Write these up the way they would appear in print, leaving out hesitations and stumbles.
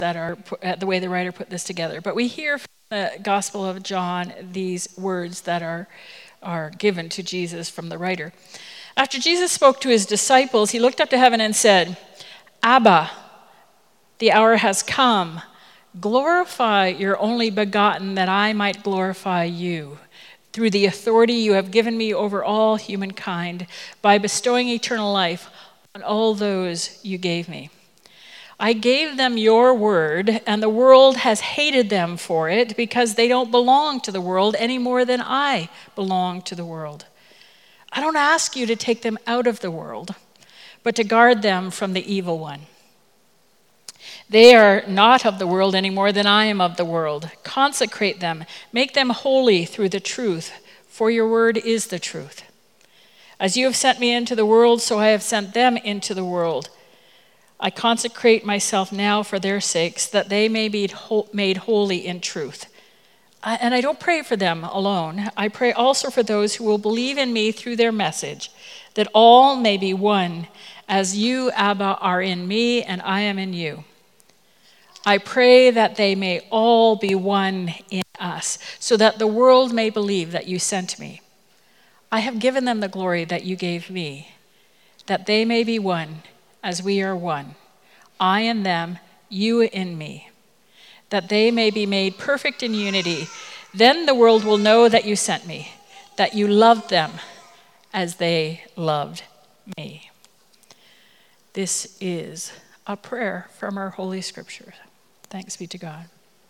that are the way the writer put this together. But we hear from the Gospel of John these words that are given to Jesus from the writer. After Jesus spoke to his disciples, he looked up to heaven and said, "Abba, the hour has come. Glorify your only begotten, that I might glorify you, through the authority you have given me over all humankind, by bestowing eternal life on all those you gave me. I gave them your word, and the world has hated them for it, because they don't belong to the world any more than I belong to the world. I don't ask you to take them out of the world, but to guard them from the evil one. They are not of the world any more than I am of the world. Consecrate them, make them holy through the truth, for your word is the truth. As you have sent me into the world, so I have sent them into the world. I consecrate myself now for their sakes, that they may be made holy in truth. And I don't pray for them alone. I pray also for those who will believe in me through their message, that all may be one, as you, Abba, are in me and I am in you. I pray that they may all be one in us, so that the world may believe that you sent me. I have given them the glory that you gave me, that they may be one as we are one. I in them, you in me, that they may be made perfect in unity. Then the world will know that you sent me, that you loved them as they loved me." This is a prayer from our Holy Scriptures. Thanks be to God.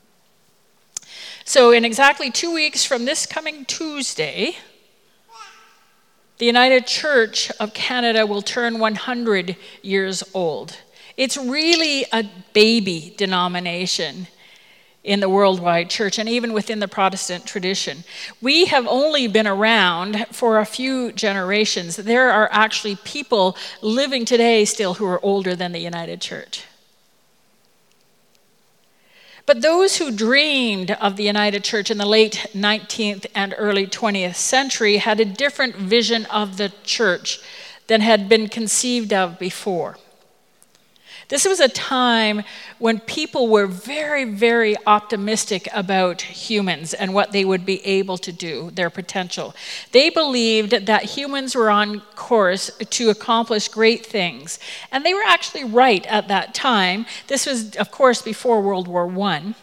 So in exactly 2 weeks from this coming Tuesday, the United Church of Canada will turn 100 years old. It's really a baby denomination in the worldwide church, and even within the Protestant tradition. We have only been around for a few generations. There are actually people living today still who are older than the United Church. But those who dreamed of the United Church in the late 19th and early 20th century had a different vision of the church than had been conceived of before. This was a time when people were very, very optimistic about humans and what they would be able to do, their potential. They believed that humans were on course to accomplish great things. And they were actually right at that time. This was, of course, before World War I.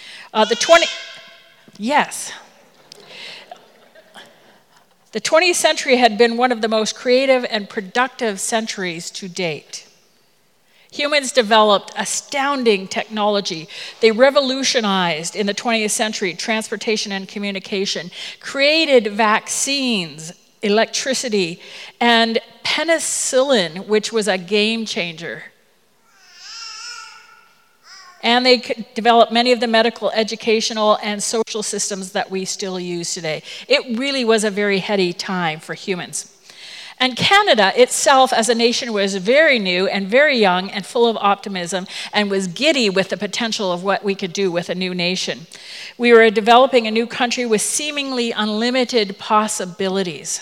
The 20th century had been one of the most creative and productive centuries to date. Humans developed astounding technology. They revolutionized in the 20th century transportation and communication, created vaccines, electricity, and penicillin, which was a game changer. And they developed many of the medical, educational, and social systems that we still use today. It really was a very heady time for humans. And Canada itself as a nation was very new and very young and full of optimism and was giddy with the potential of what we could do with a new nation. We were developing a new country with seemingly unlimited possibilities.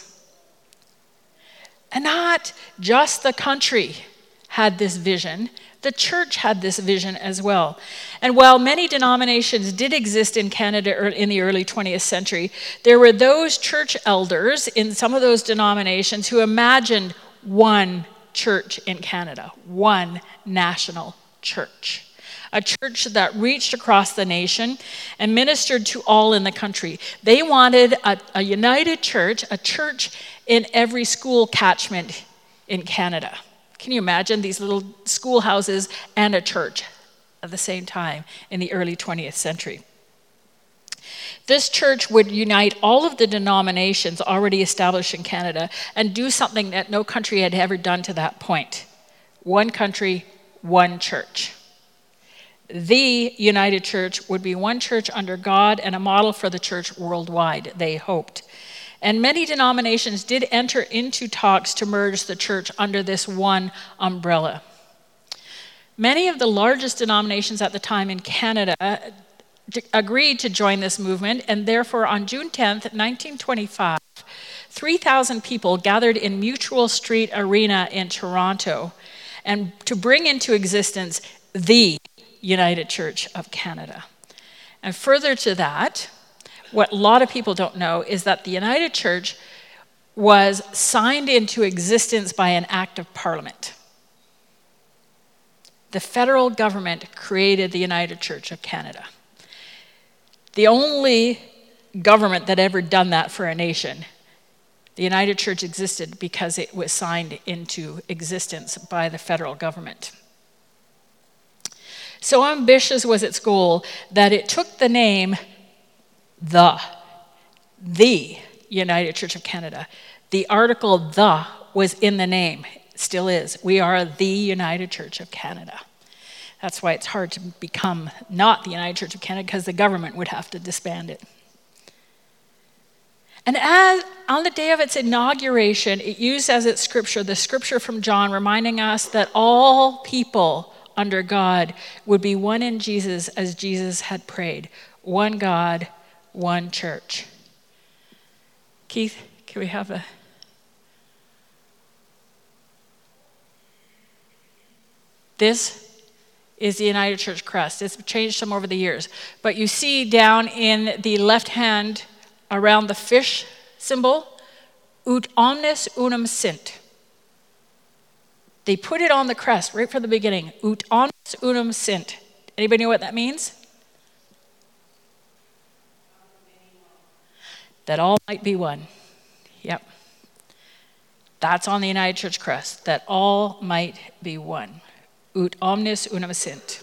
And not just the country had this vision, the church had this vision as well. And while many denominations did exist in Canada in the early 20th century, there were those church elders in some of those denominations who imagined one church in Canada, one national church. A church that reached across the nation and ministered to all in the country. They wanted a united church, a church in every school catchment in Canada. Can you imagine these little schoolhouses and a church at the same time in the early 20th century? This church would unite all of the denominations already established in Canada and do something that no country had ever done to that point. One country, one church. The United Church would be one church under God and a model for the church worldwide, they hoped. And many denominations did enter into talks to merge the church under this one umbrella. Many of the largest denominations at the time in Canada agreed to join this movement, and therefore on June 10th, 1925, 3,000 people gathered in Mutual Street Arena in Toronto and to bring into existence the United Church of Canada. And further to that, what a lot of people don't know is that the United Church was signed into existence by an act of Parliament. The federal government created the United Church of Canada. The only government that ever done that for a nation. The United Church existed because it was signed into existence by the federal government. So ambitious was its goal that it took the name the United Church of Canada. The article "the" was in the name, still is. We are the United Church of Canada. That's why it's hard to become not the United Church of Canada, because the government would have to disband it. And on the day of its inauguration, it used as its scripture, the scripture from John, reminding us that all people under God would be one in Jesus, as Jesus had prayed. One God, one church. Keith, can we have a... This is the United Church crest. It's changed some over the years. But you see down in the left hand around the fish symbol, ut omnes unum sint. They put it on the crest right from the beginning. Ut omnes unum sint. Anybody know what that means? That all might be one. Yep. That's on the United Church crest. That all might be one. Ut omnes unum sint.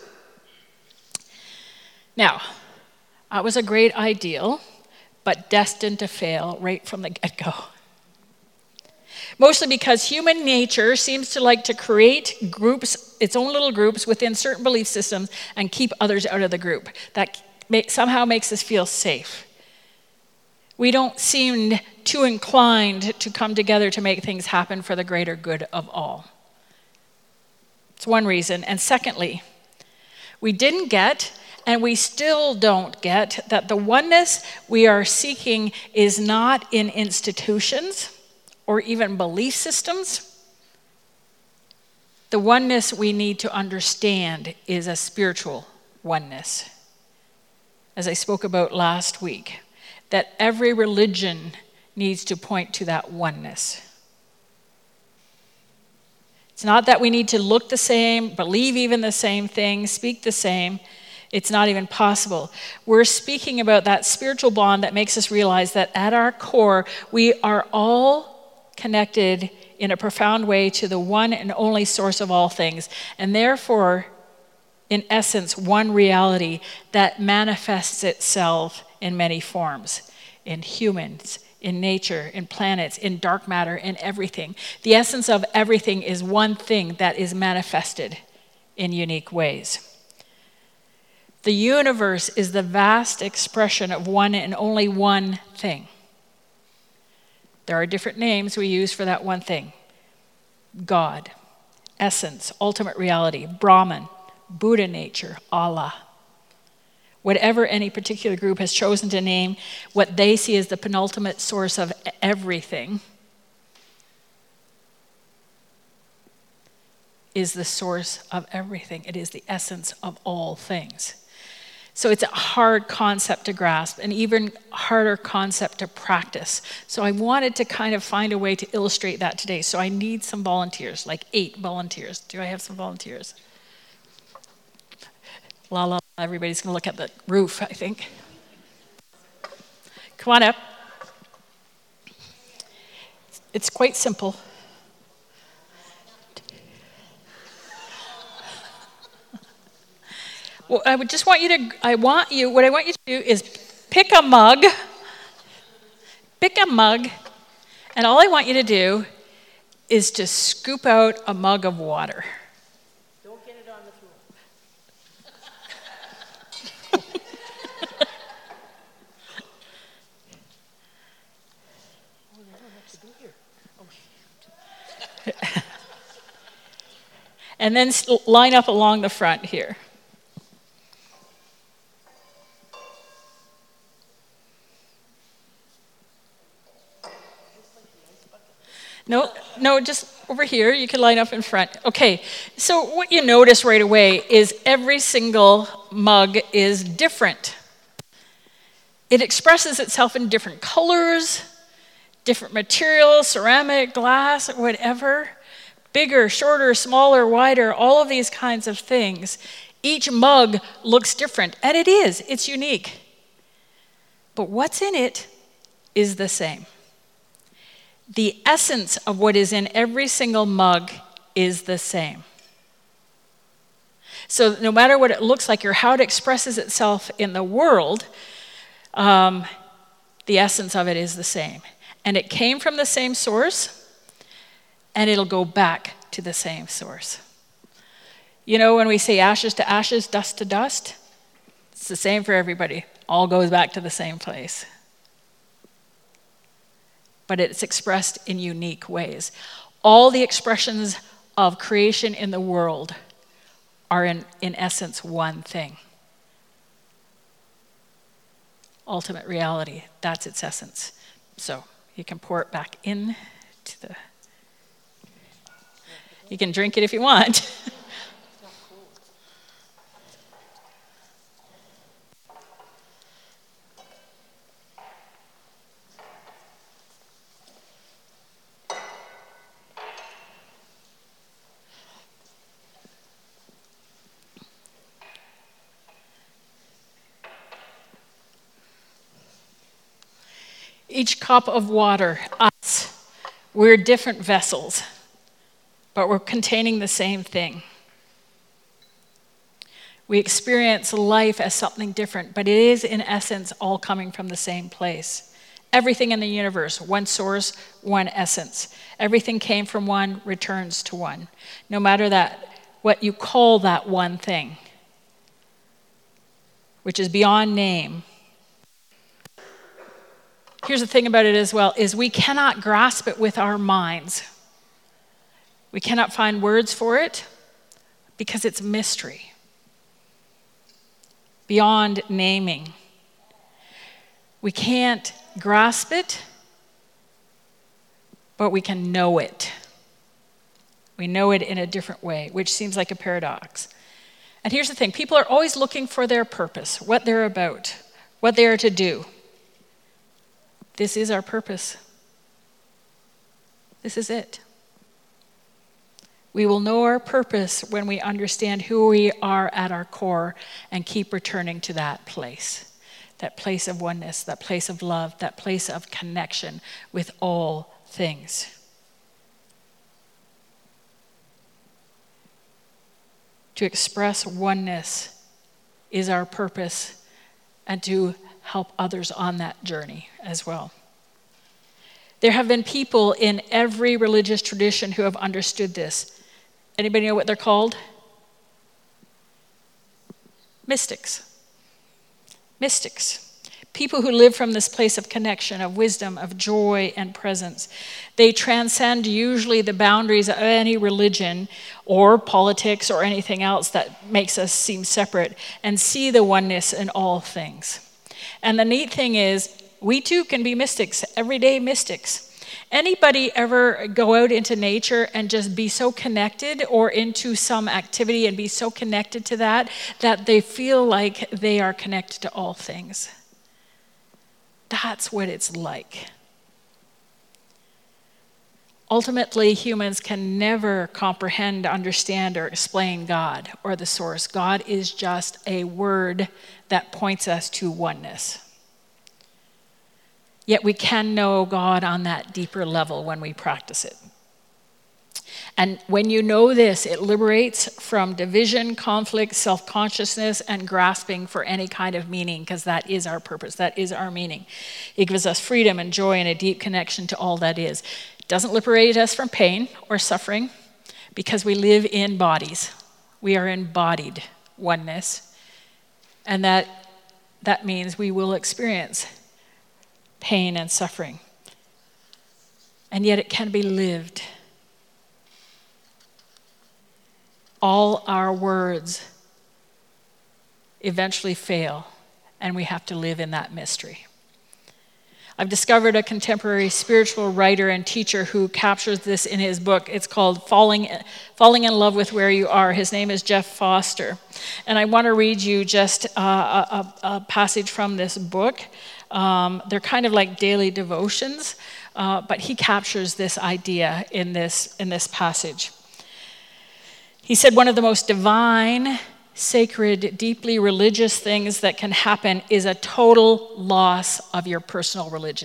Now, that was a great ideal, but destined to fail right from the get-go. Mostly because human nature seems to like to create groups, its own little groups within certain belief systems, and keep others out of the group. That somehow makes us feel safe. We don't seem too inclined to come together to make things happen for the greater good of all. It's one reason. And secondly, we didn't get, and we still don't get, that the oneness we are seeking is not in institutions or even belief systems. The oneness we need to understand is a spiritual oneness. As I spoke about last week, that every religion needs to point to that oneness. It's not that we need to look the same, believe even the same thing, speak the same. It's not even possible. We're speaking about that spiritual bond that makes us realize that at our core, we are all connected in a profound way to the one and only source of all things, and therefore, in essence, one reality that manifests itself in many forms, in humans, in nature, in planets, in dark matter, in everything. The essence of everything is one thing that is manifested in unique ways. The universe is the vast expression of one and only one thing. There are different names we use for that one thing. God, essence, ultimate reality, Brahman, Buddha nature, Allah. Whatever any particular group has chosen to name what they see as the penultimate source of everything is the source of everything. It is the essence of all things. So it's a hard concept to grasp, an even harder concept to practice. So I wanted to kind of find a way to illustrate that today. So I need some volunteers, like 8 volunteers. Do I have some volunteers? La la, everybody's gonna look at the roof, I think. Come on up. It's quite simple. Well, what I want you to do is pick a mug, and all I want you to do is to scoop out a mug of water. Don't get it on the floor. Oh, they don't have to be here. Oh. And then line up along the front here. No, just over here. You can line up in front. Okay, so what you notice right away is every single mug is different. It expresses itself in different colors, different materials, ceramic, glass, whatever. Bigger, shorter, smaller, wider, all of these kinds of things. Each mug looks different, and it is. It's unique. But what's in it is the same. The essence of what is in every single mug is the same. So no matter what it looks like or how it expresses itself in the world, the essence of it is the same. And it came from the same source, and it'll go back to the same source. You know, when we say ashes to ashes, dust to dust, it's the same for everybody. All goes back to the same place. But it's expressed in unique ways. All the expressions of creation in the world are in essence one thing. Ultimate reality, that's its essence. So you can pour it back in to the... You can drink it if you want. Each cup of water, us, we're different vessels, but we're containing the same thing. We experience life as something different, but it is in essence all coming from the same place. Everything in the universe, one source, one essence. Everything came from one, returns to one. No matter that, what you call that one thing, which is beyond name. Here's the thing about it as well, is we cannot grasp it with our minds. We cannot find words for it because it's mystery. Beyond naming. We can't grasp it, but we can know it. We know it in a different way, which seems like a paradox. And here's the thing, people are always looking for their purpose, what they're about, what they are to do. This is our purpose. This is it. We will know our purpose when we understand who we are at our core and keep returning to that place of oneness, that place of love, that place of connection with all things. To express oneness is our purpose, and to help others on that journey as well. There have been people in every religious tradition who have understood this. Anybody know what they're called? Mystics. Mystics. People who live from this place of connection, of wisdom, of joy and presence. They transcend usually the boundaries of any religion or politics or anything else that makes us seem separate and see the oneness in all things. And the neat thing is, we too can be mystics, everyday mystics. Anybody ever go out into nature and just be so connected, or into some activity and be so connected to that they feel like they are connected to all things? That's what it's like. Ultimately, humans can never comprehend, understand, or explain God or the source. God is just a word that points us to oneness. Yet we can know God on that deeper level when we practice it. And when you know this, it liberates from division, conflict, self-consciousness, and grasping for any kind of meaning, because that is our purpose, that is our meaning. It gives us freedom and joy and a deep connection to all that is. It doesn't liberate us from pain or suffering, because we live in bodies. We are embodied oneness. And that means we will experience pain and suffering. And yet it can be lived. All our words eventually fail, and we have to live in that mystery. I've discovered a contemporary spiritual writer and teacher who captures this in his book. It's called Falling in Love with Where You Are. His name is Jeff Foster. And I want to read you just a passage from this book. They're kind of like daily devotions, but he captures this idea in this passage. He said, one of the most divine, sacred, deeply religious things that can happen is a total loss of your personal religion.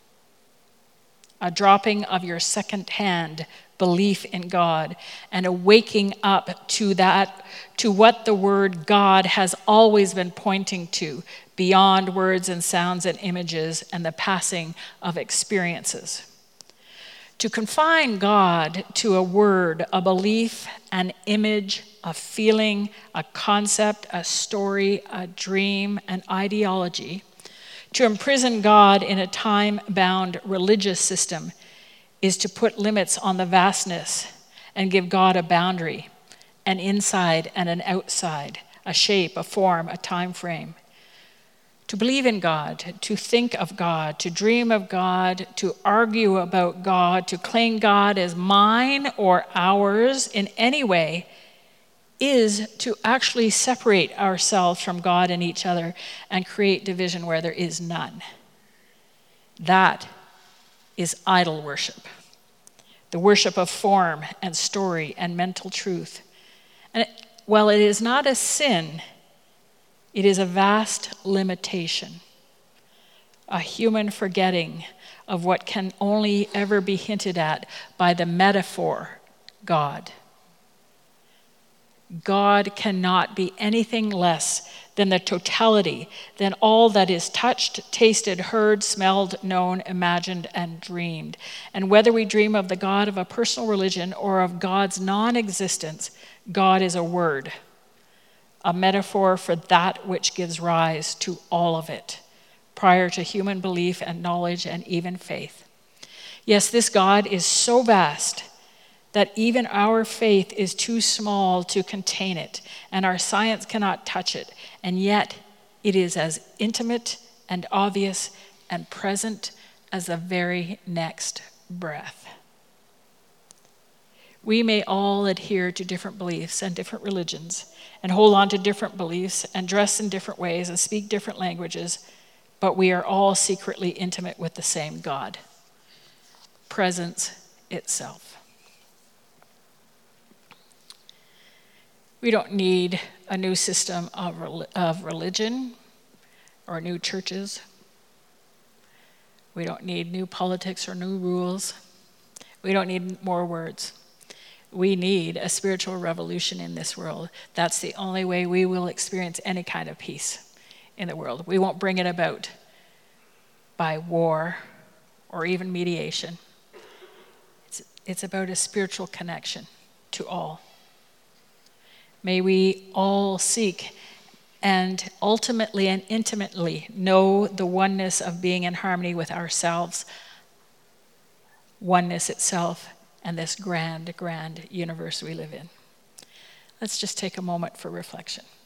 A dropping of your second-hand belief in God and a waking up to what the word God has always been pointing to, beyond words and sounds and images and the passing of experiences. To confine God to a word, a belief, an image, a feeling, a concept, a story, a dream, an ideology, to imprison God in a time-bound religious system is to put limits on the vastness and give God a boundary, an inside and an outside, a shape, a form, a time frame. To believe in God, to think of God, to dream of God, to argue about God, to claim God as mine or ours in any way is to actually separate ourselves from God and each other and create division where there is none. That is idol worship. The worship of form and story and mental truth. And while it is not a sin, it is a vast limitation, a human forgetting of what can only ever be hinted at by the metaphor God. God cannot be anything less than the totality, than all that is touched, tasted, heard, smelled, known, imagined, and dreamed. And whether we dream of the God of a personal religion or of God's non-existence, God is a word, a metaphor for that which gives rise to all of it, prior to human belief and knowledge and even faith. Yes, this God is so vast that even our faith is too small to contain it, and our science cannot touch it, and yet it is as intimate and obvious and present as the very next breath. We may all adhere to different beliefs and different religions, and hold on to different beliefs, and dress in different ways, and speak different languages, but we are all secretly intimate with the same God. Presence itself. We don't need a new system of religion or new churches. We don't need new politics or new rules. We don't need more words. We need a spiritual revolution in this world. That's the only way we will experience any kind of peace in the world. We won't bring it about by war or even mediation. It's about a spiritual connection to all. May we all seek and ultimately and intimately know the oneness of being in harmony with ourselves, oneness itself, and this grand, grand universe we live in. Let's just take a moment for reflection.